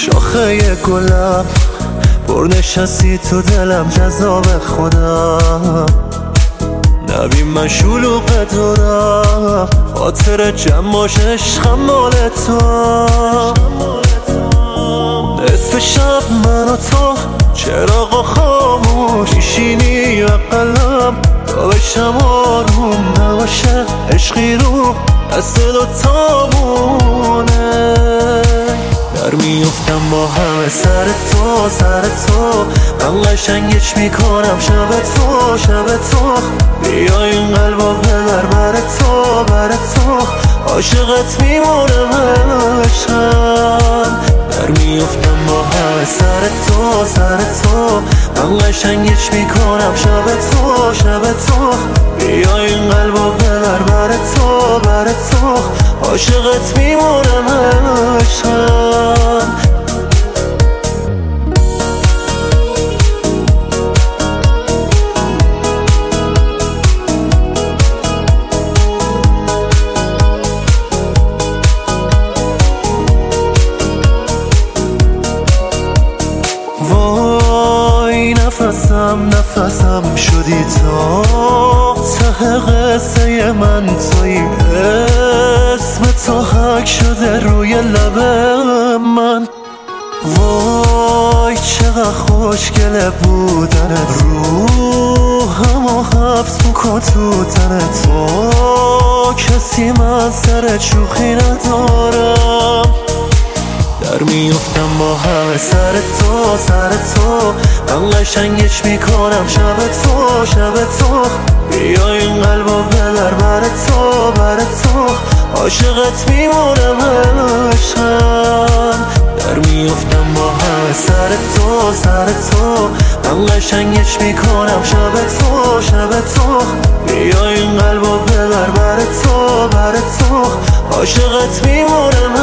شاخه گلم پر نشستی تو دلم جذاب خودم نبین من شلوغ دارم خاطر جمع باش عشقم مال تو نصف شب من و تو چراغ خاموش میشینی و قلم تا بشم آروم نباشه عشقی رو دست دوتامونه در میفتم با همه سر تو من قشنگش میکنم شب تو بیا این قلبا ببر بر تو عاشقت میمونم عشقم در میفتم با همه سر تو من قشنگش میکنم شب تو بیا این قلبا ببر بر تو عاشقت میمونم عشقم وای نفسم شدی تا ته قصه من توی اسم تو حک شده روی لب من وای چقدر خوشگله بودنت روحمو حبس میکن تو تن تو کسی من سر شوخی ندارم در میفتم با همه سر تو من قشنگش میکنم شب تو بیا این قلبا ببر بر تو عاشقت میمونم عشقم در میفتم با همه سر تو من قشنگش میکنم شب تو بیا این قلبا ببر بر تو عاشقت میمونم